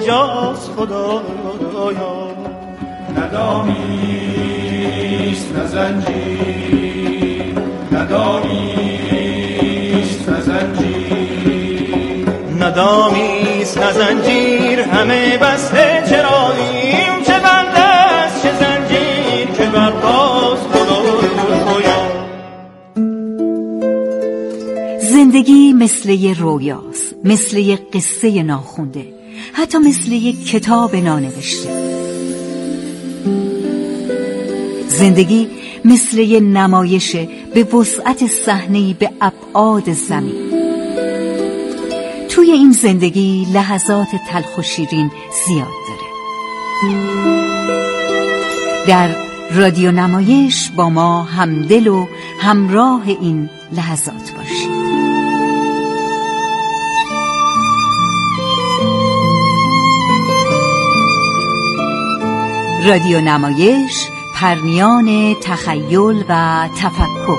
کجاست خدایا. ندامیست نه زنجیر، ندامیست نه زنجیر، ندامیست نه زنجیر، همه بسته چراییم، چه بند است چه زنجیر که برپاست خدایا. زندگی مثل یه رویاست، مثل یه قصه ناخونده، حتی مثل یه کتاب نانوشته. زندگی مثل یه نمایش به وسعت صحنه‌ای به ابعاد زمین. توی این زندگی لحظات تلخ و شیرین زیاد داره. در رادیو نمایش با ما همدل و همراه این لحظات باشید. رادیو نمایش، پرمیان تخیل و تفکر.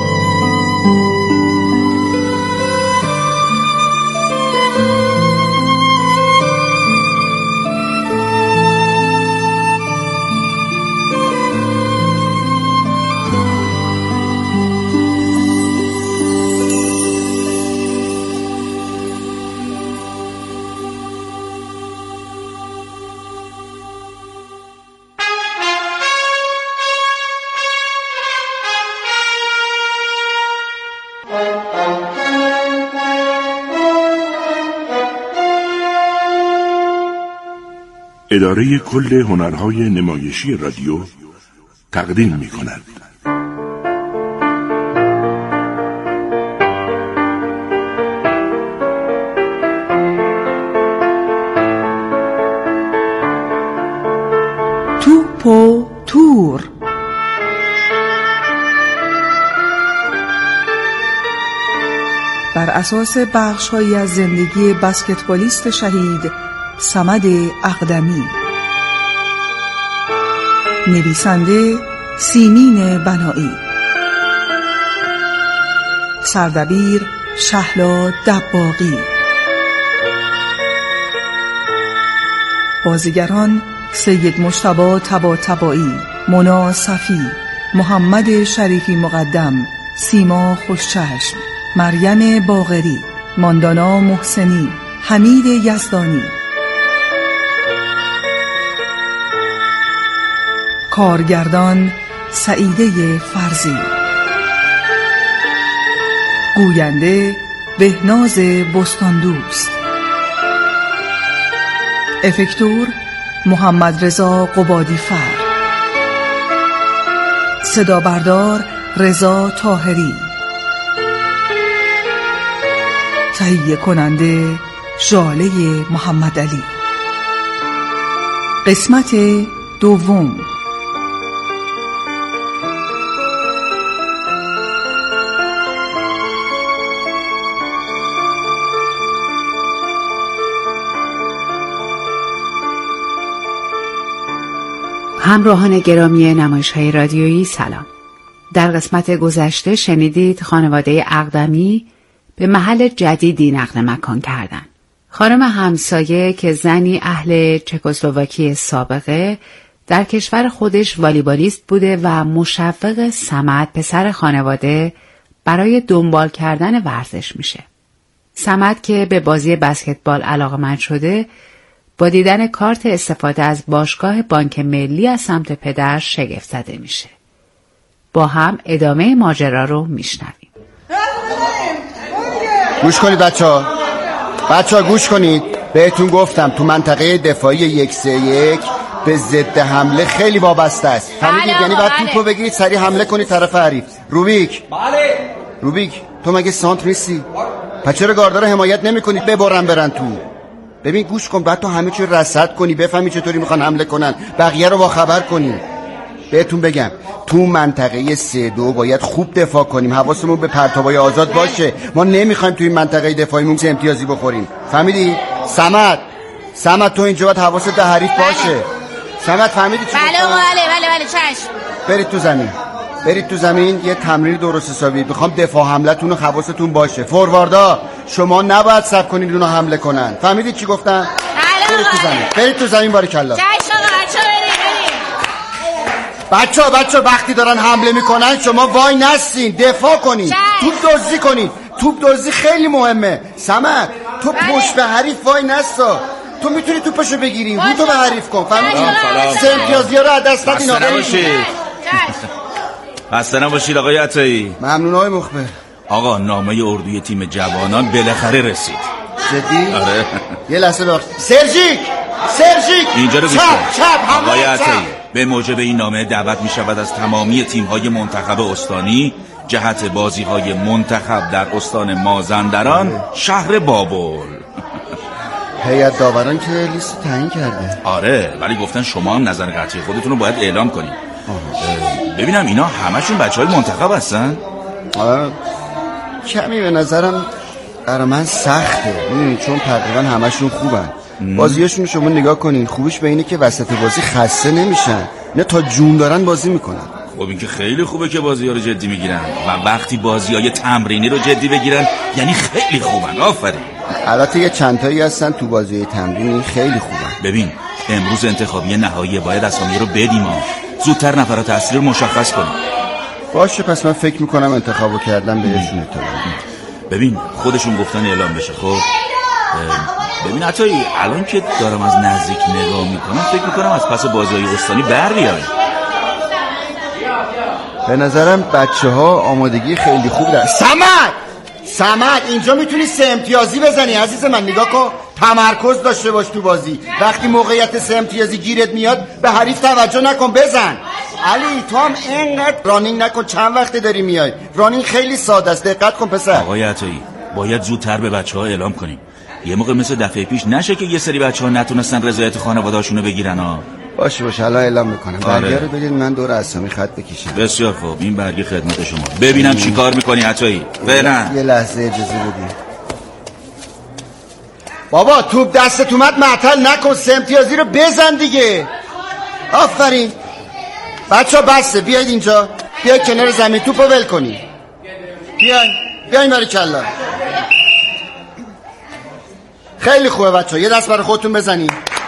اداره کل هنرهای نمایشی رادیو تقدیم می‌کند. توپ و تور. بر اساس بخش‌هایی از زندگی بسکتبالیست شهید صمد اقدمی. نویسنده سیمین بنایی. سردبیر شهلا دباغی. بازیگران سید مجتبی طباطبایی، مونا صفی، محمد شریفی مقدم، سیما خوشچشم، مریم باقری، ماندانا محسنی، حمید یزدانی. کارگردان سعیده فرزی. گوینده بهناز بستاندوست. افکتور محمد رضا قبادی فر. صدا بردار رضا طاهری. تهیه کننده ژاله محمد علی. قسمت دوم. همراهان گرامی نمایش‌های رادیویی سلام. در قسمت گذشته شنیدید خانواده اقدمی به محل جدیدی نقل مکان کردند. خانم همسایه که زنی اهل چکسلواکی سابقه در کشور خودش والیبالیست بوده و مشوق صمد پسر خانواده برای دنبال کردن ورزش میشه. صمد که به بازی بسکتبال علاقه‌مند شده با دیدن کارت استفاده از باشگاه بانک ملی از سمت پدرش شگفت زده میشه. با هم ادامه ماجرا رو میشنویم. گوش کنید بچه‌ها گوش کنید. بهتون گفتم تو منطقه دفاعی 1-3-1 به ضد حمله خیلی وابسته است. فهمیدید؟ یعنی بعد توپو بگیرید سریع حمله کنید طرف حریف. روبیک تو مگه سانتر نیستی؟ پس چرا گاردا رو حمایت نمی‌کنید برن تو؟ ببین گوش کن، بعد تو همه چی رصد کنی، بفهمی چطوری میخوان حمله کنن، بقیه رو با خبر کنی. بهتون بگم تو منطقه 3-2 باید خوب دفاع کنیم، حواسمون به پرتابای آزاد باشه. ما نمیخوایم تو این منطقه دفاعیمون امتیازی بخوریم. فهمیدی؟ صمد تو اینجا باید حواست به حریف باشه. صمد فهمیدی چی؟ بله چشم. برید تو زمین یه تمرین درست حسابی. میخوام دفاع حملتون رو حواستون باشه. فورواردا شما نباید صبر کنید اونو حمله کنن. فهمیدید چی گفتم؟ بله. برید تو زمین باریکلا. چشم آقا بچه برید. بچه وقتی دارن حمله میکنن شما وای نستین، دفاع کنین، توپ دزدی کنین. توپ دزدی خیلی مهمه. سمر تو پشت به حریف وای نستا، تو میتونی توپشو بگیری، رو تو به حریف کن. فهمیدی؟ سه امتیازی ها رو از دست ندین. خسته نباشید آقای عطایی. ممنون آقای مخبر. آقا نامه اردوی تیم جوانان بالاخره رسید. جدی؟ آره. یه لحظه بخش. سرژیک اینجا رو گوش کن. آقای عطایی، به موجب این نامه دعوت می شود از تمامی تیم‌های منتخب استانی جهت بازی‌های منتخب در استان مازندران شهر بابل. هیئت داوران که لیست تعیین کرده. آره، ولی گفتن شما هم نظر قطعی خودتون رو باید اعلام کنید. ببینم اینا همشون بچه‌های منتخب هستن؟ کمی به نظرم برای من سخته، میدونی، چون تقریبا همشون خوبن. بازیاشون شما نگاه کنین، خوبش به اینه که وسط بازی خسته نمیشن، نه تا جون دارن بازی میکنن. خب این که خیلی خوبه که بازی‌ها رو جدی میگیرن و وقتی بازی‌های تمرینی رو جدی بگیرن یعنی خیلی خوبن. آفرین. البته یه چند تایی هستن تو بازی تمرینی خیلی خوبن. ببین امروز انتخابی نهایی باید اسامی رو بدیم، زودتر نفرات اصلی رو مشخص کنیم. باشه، پس من فکر میکنم انتخابو کردم بهشون اطلاع. ببین خودشون گفتن اعلام بشه. خب ببین عطایی، الان که دارم از نزدیک نگاه میکنم فکر میکنم از پس بازی‌های استانی بر بیای. به نظرم بچه‌ها آمادگی خیلی خوب دارن. سمد اینجا میتونی 3 امتیازی بزنی عزیز من. نگاه کن، تمرکز داشته باش تو بازی. وقتی موقعیت 3 امتیازی گیرت میاد به حریف توجه نکن، بزن. علی تو هم اینقدر رانینگ نکن. چند وقته داری میای؟ رانینگ خیلی ساده است، دقت کن پسر. آقای عطایی باید زودتر به بچه‌ها اعلام کنیم. یه موقع مثل دفعه پیش نشه که یه سری بچه‌ها نتونستن رضایت خانواده‌هاشونو بگیرن ها. باشه الان اعلام میکنم. برگه رو بدید من دور اسامی خط بکشم. بسیار خوب، این برگه خدمت شما. ببینم چی کار میکنی عطایی. فعلا یه لحظه اجازه بدید. بابا توپ دستت اومد معطل نکن، 3 امتیازی رو بزن دیگه. آفرین بچه ها، بسته. بیاید اینجا، بیاید کنار زمین، توپ رو ول کنی. بیاین باریکلا. خیلی خوبه بچه ها، یه دست برای خودتون بزنی.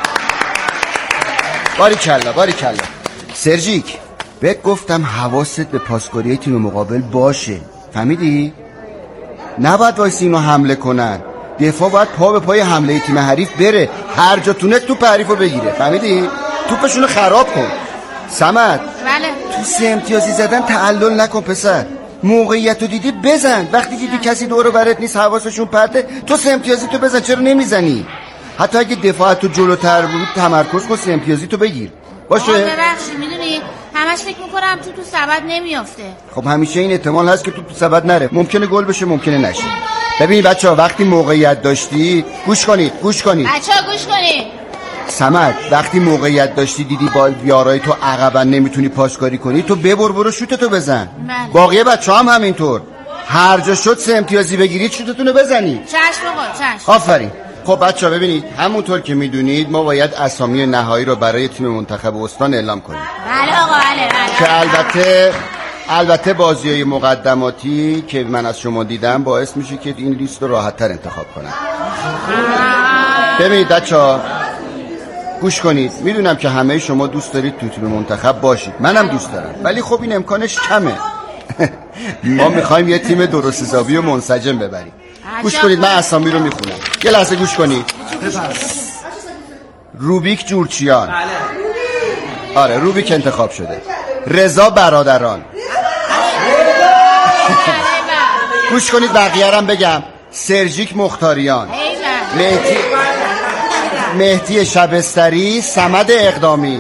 باریکلا. سرژیک بهت گفتم حواست به پاسکاری تیم مقابل باشه، فهمیدی؟ نباید وایسی اینو حمله کنن. دفاع باید پا به پای حمله تیم حریف بره، هر جا تونه توپ حریفو بگیره، فهمیدی؟ توپشونو خراب کن. سمد بله. تو 3 امتیازی زدن تعلل نکن پسر. موقعیت رو دیدی بزن. وقتی دیدی کسی دور و برت نیست، حواسشون پرته، تو 3 امتیازی تو بزن. چرا نمیزنی؟ حتی اگه دفاعت تو جلوتر بود تمرکز کن، 3 امتیازی تو بگیر. باشه؟ ببخشید میدونی همش فکر میکنم تو سبد نمیافته. خب همیشه این احتمال هست که تو سبد نره، ممکنه گل بشه ممکنه نشه. ببین بچه‌ها وقتی موقعیت داشتی گوش کنید. بچه‌ها گوش کنید. سمد وقتی موقعیت داشتی دیدی با یارای تو عقبا نمیتونی پاسکاری کنی، تو برو شوتتو بزن. بله. باقی بچه‌ها هم همینطور، هر جا شد 3 امتیازی بگیرید شوتتونو بزنید. چشم آقا، چشم. آفرین. خب بچه‌ها ببینید، همونطور که میدونید ما باید اسامی نهایی رو برای تیم منتخب استان اعلام کنیم. بله آقا، بله. که البته بازی‌های مقدماتی که من از شما دیدم باعث میشه که این لیست رو راحت‌تر انتخاب کنم. ببینید بچه‌ها گوش کنید، میدونم که همه شما دوست دارید تو تیم منتخب باشید، منم دوست دارم، ولی خب این امکانش کمه. ما میخوایم یه تیم درست حسابی و منسجم ببریم. گوش کنید، من اسامی رو میخونم، یه لحظه گوش کنید. روبیک جورچیان. آره روبیک انتخاب شده. رضا برادران. گوش کنید بقیه رو بگم. سرژیک مختاریان. مهدی شبستری. صمد اقدامی.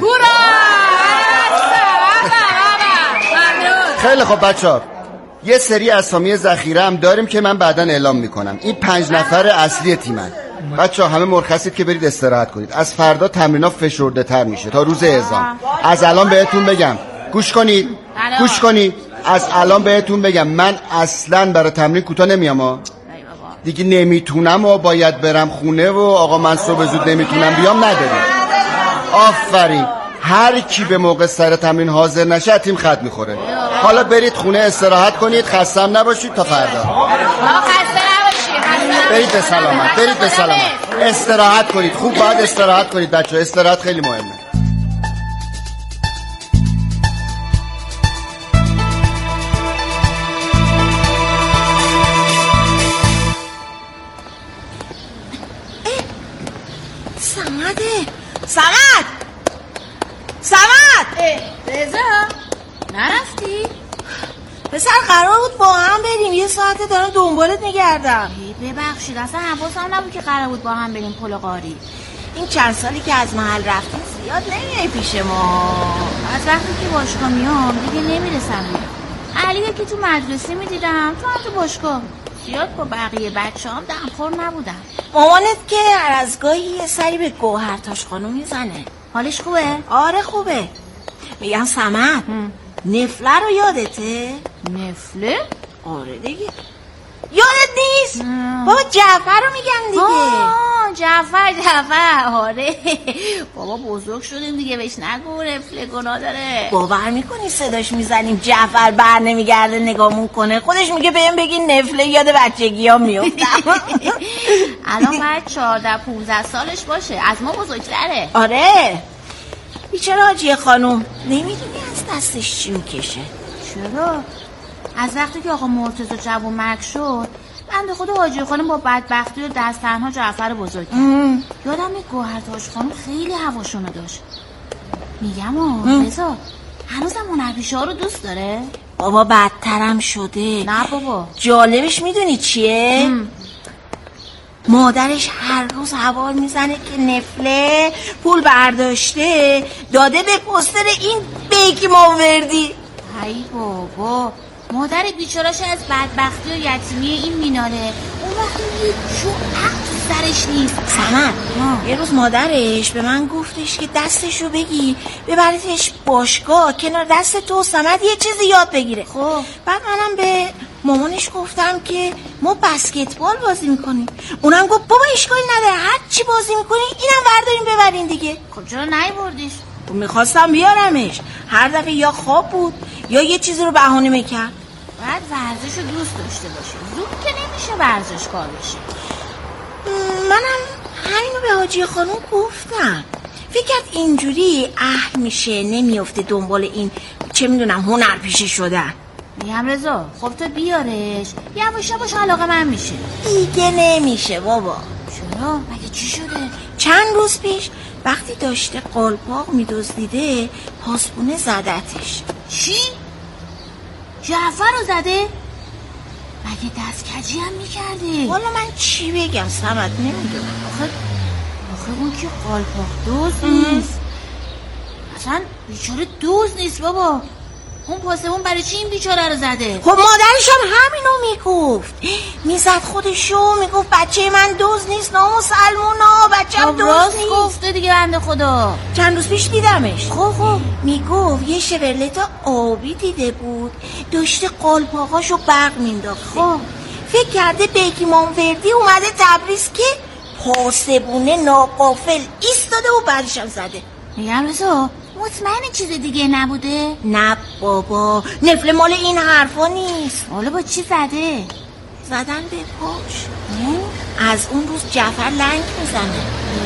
خیلی خوب بچه‌ها، یه سری اسامی ذخیره هم داریم که من بعداً اعلام میکنم. این 5 نفر اصلی تیمن. بچه‌ها همه مرخصید که برید استراحت کنید. از فردا تمرینا فشرده تر میشه تا روز اعزام. از الان بهتون بگم، گوش کنید. از الان بهتون بگم من اصلاً برای تمرین کوتاه نمیام دیگه. نمیتونم و باید برم خونه و آقا من صبح زود نمیتونم بیام نداریم. آفرین. هر کی به موقع سر تمرین حاضر نشه تیم خط میخوره. حالا برید خونه استراحت کنید، خستم نباشید تا فردا. خسته نباشید. برید به سلامت، برید به سلامت. استراحت کنید، خوب باید استراحت کنید بچه، استراحت خیلی مهمه. سمد رضا نرفتی؟ پسر قرار بود با هم بریم، یه ساعته دارم دنبالت میگردم. ببخشید اصلا حواسم نبود که قرار بود با هم بریم پل قاری. این چند سالی که از محل رفتیم زیاد نمیای پیش ما. از وقتی که باشگاه میام دیگه نمیرسم. علیه که تو مدرسه میدیدم، تو هم تو باشگاه. زیاد با بقیه بچه هم دمخور نبودم. مامانت که هر از گاهی یه سری به گوهرتاش خانم میزنه. حالش خوبه؟ آره خوبه. میگم سمد نفله رو یادته؟ نفله؟ آره دیگه. یادت نیست؟ بابا جعفر رو میگم دیگه. جعفر آره. بابا بزرگ شدیم دیگه، بهش نگو نفله گناه داره. باور میکنی صداش میزنیم جعفر بر نمیگرده نگامون کنه، خودش میگه بهم بگین نفله، یاد بچگی ها میفتم. الان باید 14-15 سالش باشه، از ما بزرگتره. آره بیچاره حاجی خانوم، نمیدونی از دستش چی میکشه. چرا؟ از وقتی که آقا مرتضی جوون مرگ شد، بنده خود حاجی خانم با بدبختی و دست تنها جعفر بزرگ کرد. یادم گوهرتاش خانم خیلی هواشونو داشت. میگم رضا هنوزم هنرپیشه ها رو دوست داره؟ بابا بدترم شده. نه بابا جالبش میدونی چیه؟ مادرش هر روز حوال میزنه که نفله پول برداشته داده به پوستر این بیکی ماوردی. ای بابا مادر بیچاره‌ش از بدبختی و یتیمی این میناله، اون وقت یه عقل سرش نیست. سمد یه روز مادرش به من گفتش که دستشو بگی ببریدش باشگاه کنار دست تو سمد یه چیزی یاد بگیره. خب بعد منم به مامانش گفتم که ما بسکتبال بازی میکنیم، اونم گفت بابا اشکالی نداره هر چی بازی میکنی اینم برداریم ببرین دیگه. خب چرا نیاوردیش؟ میخواستم بیارمش، هر دفعه یا خواب بود یا یه چیزی رو بهانه میکرد. بعد ورزش رو دوست داشته باشه، زود که نمیشه ورزشکار بشه. منم همینو به حاجی خانم گفتم، فکر کرد اینجوری اهل میشه نمیفته دنبال این چه میدونم هنرپیشه شدن. میگم رضا خب تو بیارش، یواش یواش علاقه من میشه. دیگه نمیشه بابا. چرا؟ مگه چی شده؟ چند روز پیش وقتی داشته قالپاق میدزدیده پاسبونه زدتش. چی؟ جعفر رو زده؟ مگه دست کجی هم میکرده؟ والا من چی بگم سمد نمیدونم. آخه اون که قالپاق دوز نیست. اصلا بیچاره دوز نیست بابا. اون پاسبون برای چی این بیچاره رو زده؟ خب مادرش هم همینو میگفت، میزد خودشو، میگفت بچه من دوز نیست نامسلمونا، بچه‌م دوز نیست. گفته دیگه بنده خدا. چند روز پیش دیدمش. خب میگفت یه شورلت آبی دیده بود داشته قالپاقاشو برق مینداخته. خب فکر کرده بیکی مانوردی اومده تبریز که پاسبونه ناقافل ایستاده و بعدش هم زده. میگم رضا مطمئن چیز دیگه نبوده؟ نه بابا نفله مال این حرفا نیست. حالا با چی زده؟ زدن به پاش. از اون روز جعفر لنگ میزنه.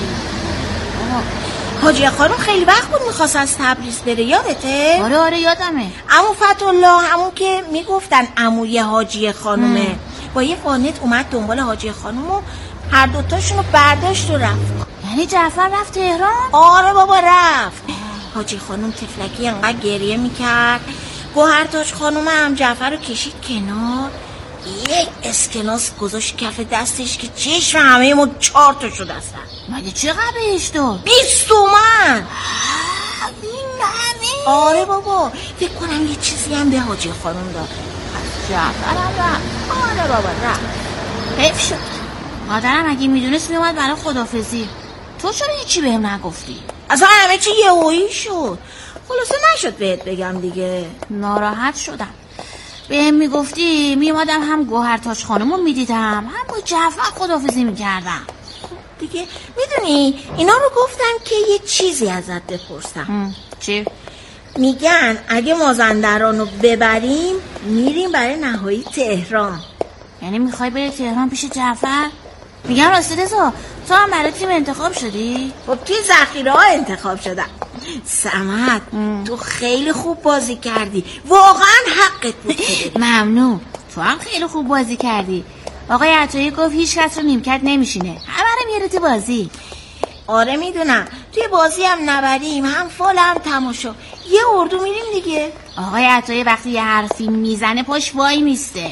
حاجی خانم خیلی وقت بود میخواست از تبریز بره، یادته؟ آره یادمه. عمو فتح‌الله همون که میگفتن عموی حاجی خانومه با یه وانت اومد دنبال حاجی خانوم و هر دوتاشونو برداشت و رفت. یعنی جعفر رفت تهران؟ آره بابا رفت. حاجی خانوم تفلکی انقدر گریه میکرد، گوهرتاج خانوم هم جعفر رو کشید کنار، یک اسکناس گذاشت کف دستش که چشم همه ما 4 تا شد اصلا. مگه چقدر بهش داد؟ 20 تومن. این همه؟ آره بابا فکر کنم یه چیزی هم به حاجی خانوم داد. جعفر هم رفت. آره بابا رفت. حیف شد. مادرم اگه میدونست میومد برای خدافزی. تو چرا هیچی بهم نگفتی؟ اصلا همه چی یهویی شد، خلاصه نشد بهت بگم دیگه. ناراحت شدم. بهم میگفتی میومدم هم گوهرتاج خانومو میدیدم هم با جعفر خدافزی میکردم. دیگه میدونی اینا رو گفتم که یه چیزی ازت بپرسم. چی؟ میگن اگه مازندرانو ببریم میریم برای نهایی تهران. یعنی میخوای بری تهران پیش جعفر؟ میگم راستی رضا، تو هم برای تیم انتخاب شدی؟ خب توی ذخیره ها انتخاب شدم. سمت تو خیلی خوب بازی کردی، واقعا حقت بود. ممنون، تو هم خیلی خوب بازی کردی. آقای عطایی گفت هیچ کس رو نیمکت نمیشینه، همه رو میاره تو بازی. آره میدونم، توی بازی هم نبریم هم فال هم تماشا، یه اردو میریم دیگه. آقای عطایی وقتی یه حرفی میزنه پاش وای میسته.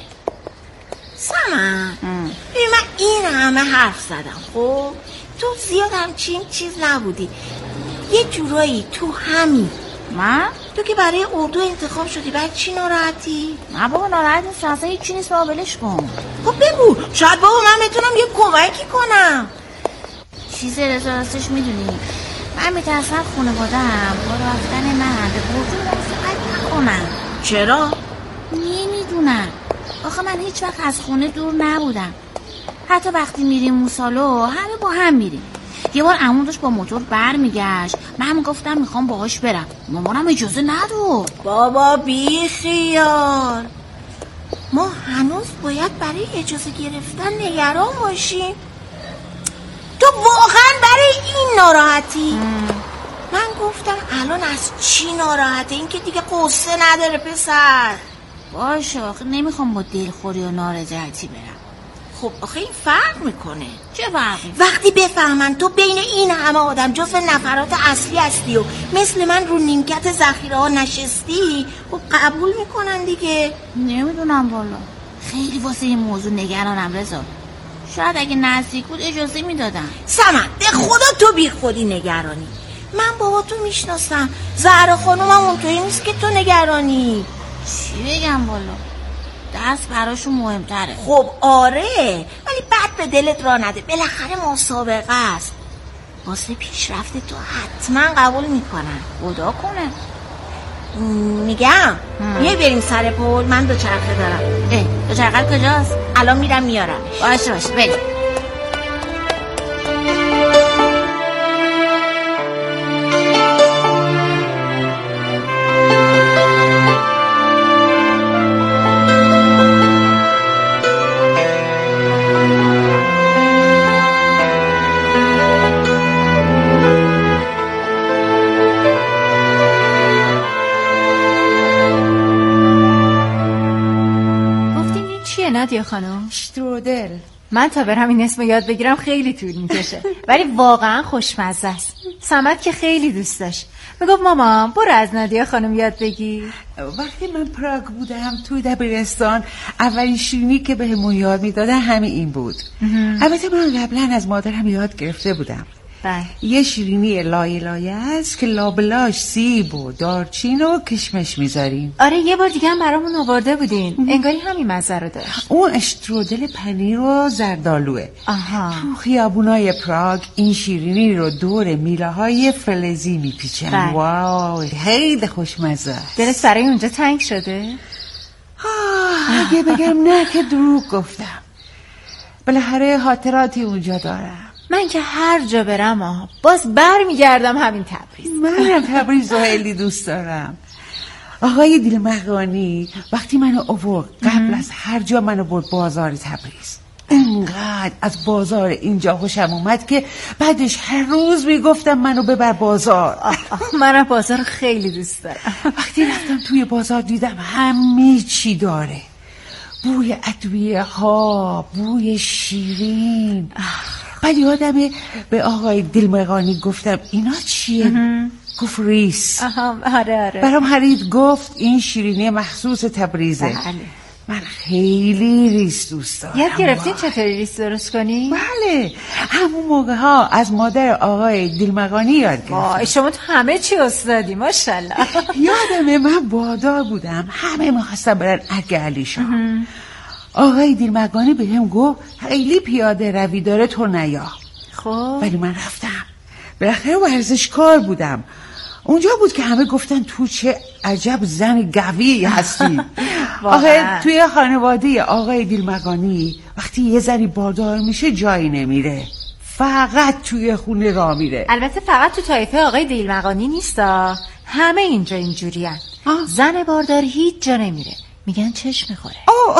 سمن ببین، من این همه حرف زدم، خب تو زیاد همچین چیز نبودی، یه جورایی تو همین. من؟ تو که برای اردو انتخاب شدی، بعد چی ناراحتی؟ نه بابا ناراحت نیست، اصلا هیچ چی نیست، بابا ولش کن. خب بگو، شاید بابا من بتونم یه کمکی کنم. چیز رضا راستش میدونی من میترسم خانواده‌ام با رفتن من به اردو موافقت نکنم. چرا؟ نمیدونم، آخه من هیچ وقت از خونه دور نبودم، حتی وقتی میریم موسالو همه با هم میریم. یه بار عموم داشت با موتور برمیگشت، من گفتم میخوام باهاش برم، مامانم اجازه نداد. بابا بی خیال، ما هنوز باید برای اجازه گرفتن نگران باشیم؟ تو واقعا برای این ناراحتی؟ من گفتم الان از چی ناراحته؟ این که دیگه قصه نداره پسر. باشه، آخه نمیخوام با دلخوری و نارضایتی برم. خب آخه این فرق میکنه. چه فرقی؟ وقتی بفهمن تو بین این همه آدم جزو نفرات اصلی هستی و مثل من رو نیمکت ذخیره ها نشستی، خب قبول میکنن دیگه. نمیدونم والا، خیلی واسه این موضوع نگرانم رضا. شاید اگه نزدیک بود اجازه میدادم. سمن به خدا تو بی خودی نگرانی. من بابا تو میشناسم، زهرا خانومم اونطوری نیست که تو نگرانی. چی بگم والا، دست براشون مهمتره. خب آره، ولی بعد به دلت را نده، بالاخره مسابقه است. واسه پیشرفت تو حتما قبول میکنن. خدا کنه. میگم یه بریم سر پل، من دوچرخه دارم. دوچرخه کجاست؟ الان میرم میارم. باشه بریم. نادیا خانم؟ شترودل. من تا برم این اسمو یاد بگیرم خیلی طول میکشه، ولی واقعا خوشمزه است. سمت که خیلی دوست داشت، میگفت مامان برو از نادیا خانم یاد بگیر. وقتی من پراگ بودم توی دبیرستان، اولین شیرینی که بهمون یاد میدادن همین این بود. البته من قبلا از مادرم یاد گرفته بودم. یه شیرینی لایه لایه است که لابلاش سیب و دارچین و کشمش میذاریم. آره یه بار دیگه هم برامون آورده بودین، انگاری همین مزه رو داشت. اون اشترودل پنیر و زردالوه. تو خیابونای پراگ این شیرینی رو دور میله های فلزی میپیچن. واو خیلی خوشمزه. دلت برای اونجا تنگ شده؟ اگه بگم نه که دروغ گفتم. بالاخره خاطراتی اونجا دارم. من که هر جا برم باز بر میگردم همین تبریز. منم تبریز رو خیلی دوست دارم. آقای دیلمغانی وقتی منو آورد قبل از هر جا منو برد بازار تبریز. اینقدر از بازار اینجا خوشم اومد که بعدش هر روز میگفتم منو ببر بازار. منم بازار خیلی دوست دارم. وقتی رفتم توی بازار دیدم همه چی داره، بوی ادویه ها، بوی شیرین. بعد یادمه به آقای دیلمغانی گفتم اینا چیه؟ گفت ریس. آره. برام خرید، گفت این شیرینی مخصوص تبریزه. بله. من خیلی ریس دوست دارم. یاد گرفتین چطوری ریس درست کنی؟ بله، همون موقع ها از مادر آقای دیلمغانی یاد گرفتم. شما تو همه چی استادی ماشاءالله. یادمه من بادار بودم، همه می‌خواستن برن علیشان. آقای دیلمغانی بهم گفت خیلی پیاده روی داره تو نیا. خب ولی من رفتم، بالاخره ورزشکار بودم. اونجا بود که همه گفتن تو چه عجب زن قوی هستی. آخه توی خانواده آقای دیلمغانی وقتی یه زنی باردار میشه جایی نمیره، فقط توی خونه را میره. البته فقط تو طایفه آقای دیلمغانی نیستا، همه اینجا اینجوری هن. زن باردار هیچ جا نمیره، میگن چشم میخوره.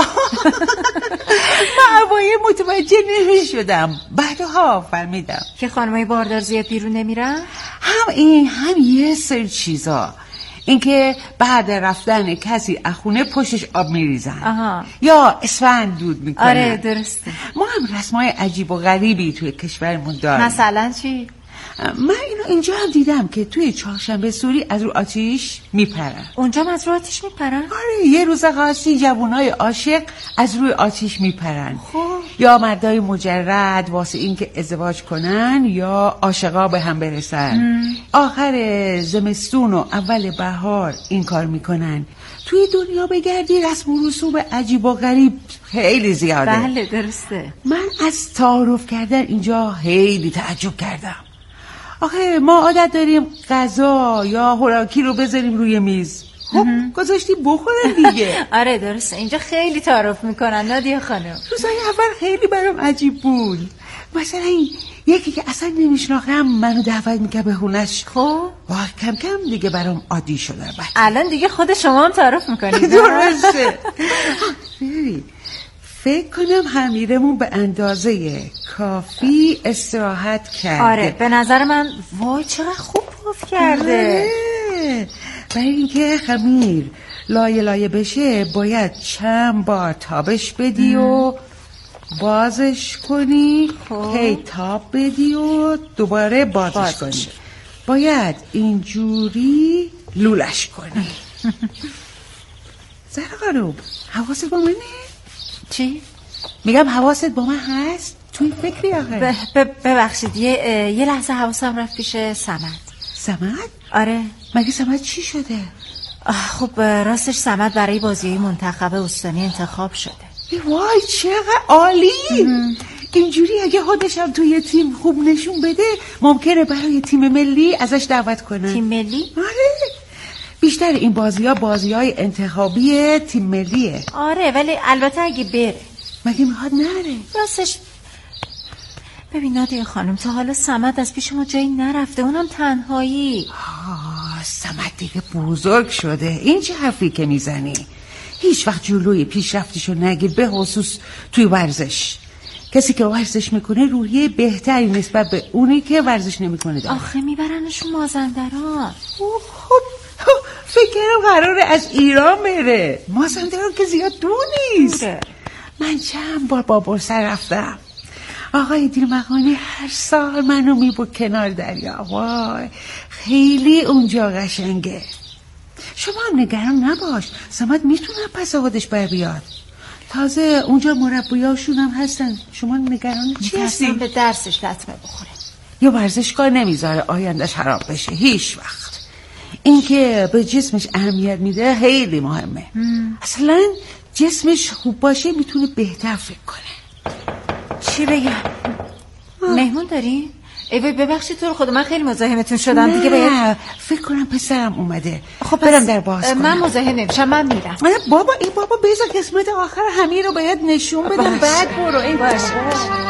من اوایل متوجه نمی‌شدم، بعدها فهمیدم که خانمای باردار زیاد بیرون نمیرن. هم این هم یه سری چیزا، اینکه بعد رفتن کسی اخونه پشتش آب میریزن یا اسفند دود میکنن. آره درسته. ما هم رسمای عجیب و غریبی توی کشورمون داریم. مثلا چی؟ من اینو اینجا هم دیدم که توی چهارشنبه سوری از رو آتیش میپرن. اونجا هم از رو آتیش میپرن؟ آره، یه روز خاصی جوانای عاشق از روی آتیش میپرن. یا مردای مجرد واسه این که ازدواج کنن یا عاشقا به هم برسن. آخر زمستون و اول بهار این کار میکنن. توی دنیا بگردی رسم و رسوم عجیب و غریب خیلی زیاده. بله درسته. من از تعارف کردن اینجا خیلی تعجب کردم. آخه ما عادت داریم غذا یا خوراکی رو بذاریم روی میز، خب گذاشتی بخورن دیگه. آره درسته، اینجا خیلی تعارف میکنن نادیا خانم. روزای اول خیلی برام عجیب بود. مثلا یکی که اصلا نمیشناختم منو دعوت میکرد به خونش. خب کم کم دیگه برام عادی شده. الان دیگه خود شما هم تعارف میکنید. درسته. فکر کنم حمیرمون به اندازه کافی استراحت کرده. آره به نظر من. وای چقدر خوب پف کرده. برای اینکه خمیر لایه لایه بشه باید چند بار تابش بدی و بازش کنی، هی تاب بدی و دوباره بازش کنی. باید اینجوری لولش کنی. زهرا خانم حواست با منه؟ چی؟ میگم حواست با من هست؟ توی فکری آخه؟ ببخشید یه لحظه حواسم رفت پیش سمد. سمد؟ آره. مگه سمد چی شده؟ خب راستش سمد برای بازی منتخب استانی انتخاب شده. وای چقدر عالی. اینجوری اگه خودشم توی تیم خوب نشون بده ممکنه برای تیم ملی ازش دعوت کنن. تیم ملی؟ آره، بیشتر این بازی‌های انتخابی تیم ملیه. آره ولی البته اگه بره. مگه میخواد نره؟ راستش ببین نادیا خانم تا حالا سمد از پیش ما جایی نرفته، اونم تنهایی. سمد دیگه بزرگ شده. این چه حرفی که میزنی؟ هیچ وقت جلوی پیشرفتشو نگیر، به خصوص توی ورزش. کسی که ورزش میکنه روحیه بهتری نسبت به اونی که ورزش نمیکنه داره. آخه میبرنشون مازندران. خب فکر کردم قراره از ایران بره. مازندران که زیاد دور نیست. من چند بار با برسر رفتم. آقای دیلمقانی هر سال منو میبرد کنار دریا. وای خیلی اونجا قشنگه. شما هم نگران نباش، سمد میتونه پس خودش بر بیاد. تازه اونجا مربیاشون هم هستن. شما نگران چی هستی؟ به درسش لطمه بخوره یا ورزشکار نمیذاره آیندهش خراب بشه. هیچ وقت. اینکه به جسمش اهمیت میده خیلی مهمه. اصلا جسمش خوب باشه میتونه بهتر فکر کنه. چی بگم؟ مهمون داری؟ ای وای ببخشید تو رو خدا من خیلی مزاحمتون شدم. دیگه باید فکر کنم پسرم اومده. خب برم در باز کنم. من مزاحم نمیشم، من میرم. بابا بذار قسمت آخر همین رو باید نشون بدم بعد برو. ای باشه.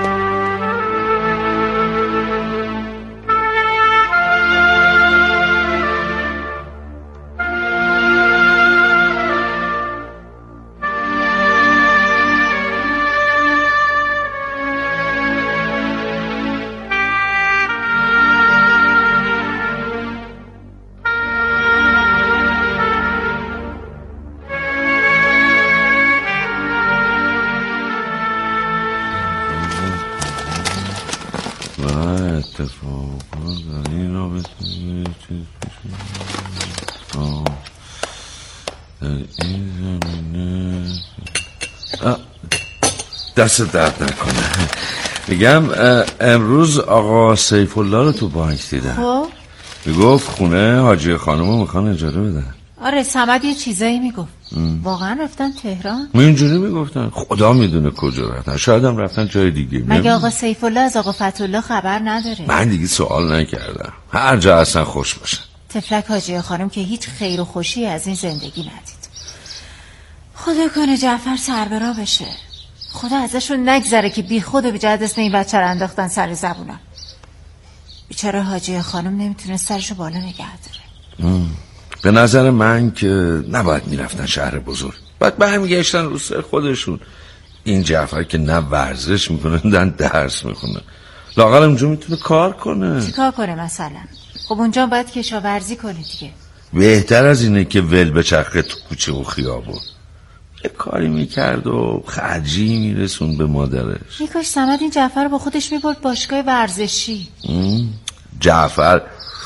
دست درد نکنه. میگم امروز آقا سیف الله رو تو بانک دیدم. خب میگفت خونه حاجی خانمو میخوان اجاره بدن. آره سمد یه چیزایی میگفت. واقعا رفتن تهران؟ اینجوری میگفتن. خدا میدونه کجا رفتن. شاید هم رفتن جای دیگه. مگه آقا سیف الله از آقا فتح‌الله خبر نداره؟ من دیگه سوال نکردم. هر جا اصلا خوش باشه. تفلک حاجی خانم که هیچ خیر و خوشی از این زندگی ندید. خدا کنه جعفر سربرا بشه. خدا ازشون نگذره که بی خود و بی جهت اسم این بچه رو انداختن سر زبونم. بیچاره حاجی خانم نمیتونه سرشو بالا نگه داره. به نظر من که نباید میرفتن شهر بزرگ. بعد برمیگشتن رو سر خودشون. این جعفر که نه ورزش میکنه نه درس میکنه، لااقل اونجا میتونه کار کنه. چی کار کنه مثلا؟ خب اونجا باید کشاورزی کنه دیگه. بهتر از اینه که ول بچرخه تو کوچه و خیابون. یه کاری میکرد و خرجی میرسون به مادرش. میکاش صمد این جعفر رو با خودش میبرد باشگاه ورزشی. جعفر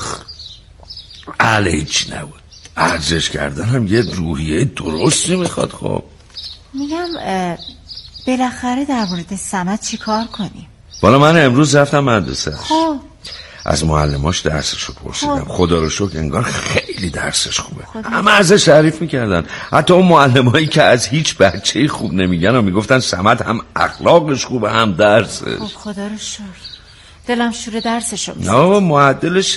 هیچ نبود. ورزش کردن هم یه روحیه درستی میخواد. خب میگم بالاخره در مورد صمد چی کار کنیم؟ بالا من امروز رفتم مدرسه. خب از معلماش درسشو پرسیدم. خدا رو شکر انگار خیلی درسش خوبه. همه ازش تعریف میکردن. حتی اون معلمایی که از هیچ بچه‌ای خوب نمیگن و میگفتن صمد هم اخلاقش خوبه هم درسش. خب خدا رو شکر. دلم شور درسشو میزد. نه معدلش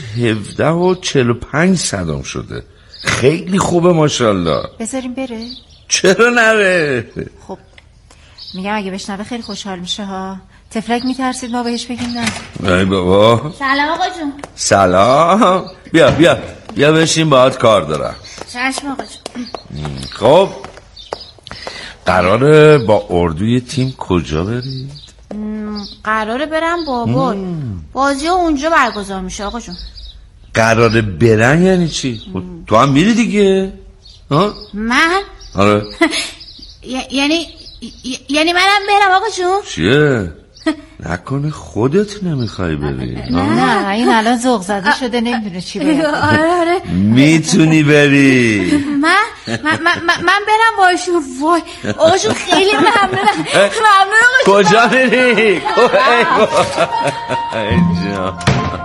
17.45 شده. خیلی خوبه ماشاءالله. بذاریم بره؟ چرا نره؟ خب میگم اگه بشنوه خیلی خوشحال میشه ها. تفلک میترسید ما بهش بگیم نه؟ ای بابا. سلام آقا جون. سلام. بیا بشین باهات کار دارم. چشم آقا جون. خب قراره با اردوی تیم کجا برید؟ قراره برم بابا. بازی اونجا برگزار میشه آقا جون. قراره برن یعنی چی؟ تو هم میری دیگه؟ ها؟ من؟ آره. یعنی منم برم آقا جون؟ چیه؟ نکنه خودت نمیخوای بری؟ نه این الان ذوق زده شده نمیدونه چی بره. آره میتونی بری. من برم باشون. وای آقا جون خیلی ممنونم. کجا بری؟ اینجا.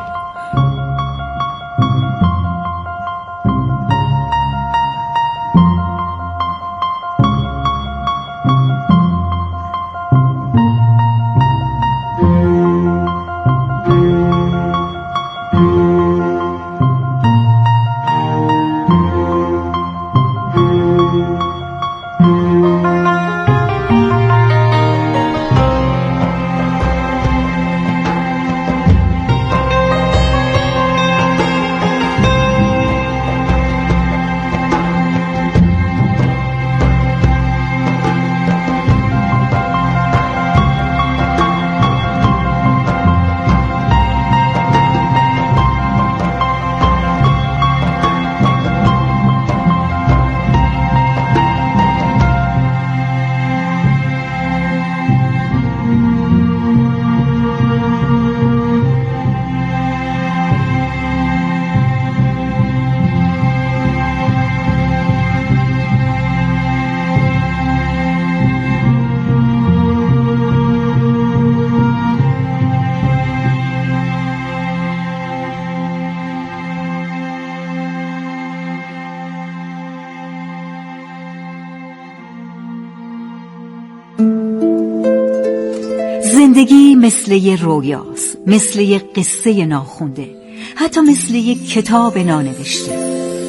زندگی مثل یه رویاست، مثل یه قصه ناخونده، حتی مثل یه کتاب نانوشته.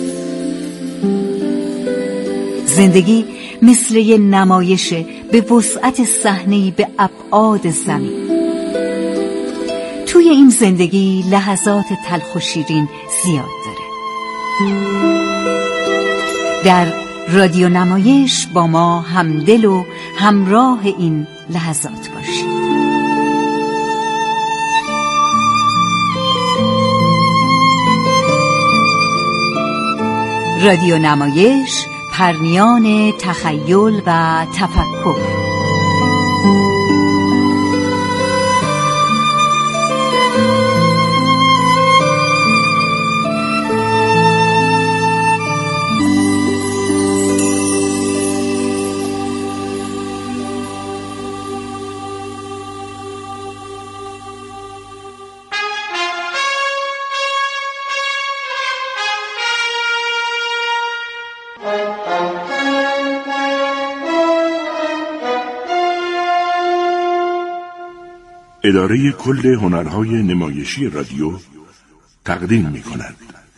زندگی مثل یه نمایشه به وسعت صحنه‌ای به ابعاد زمین. توی این زندگی لحظات تلخ و شیرین زیاد داره. در رادیو نمایش با ما همدل و همراه این لحظات باشید. رادیو نمایش، پرنیان تخیل و تفکر. اداره کل هنرهای نمایشی رادیو تقدیم می‌کند.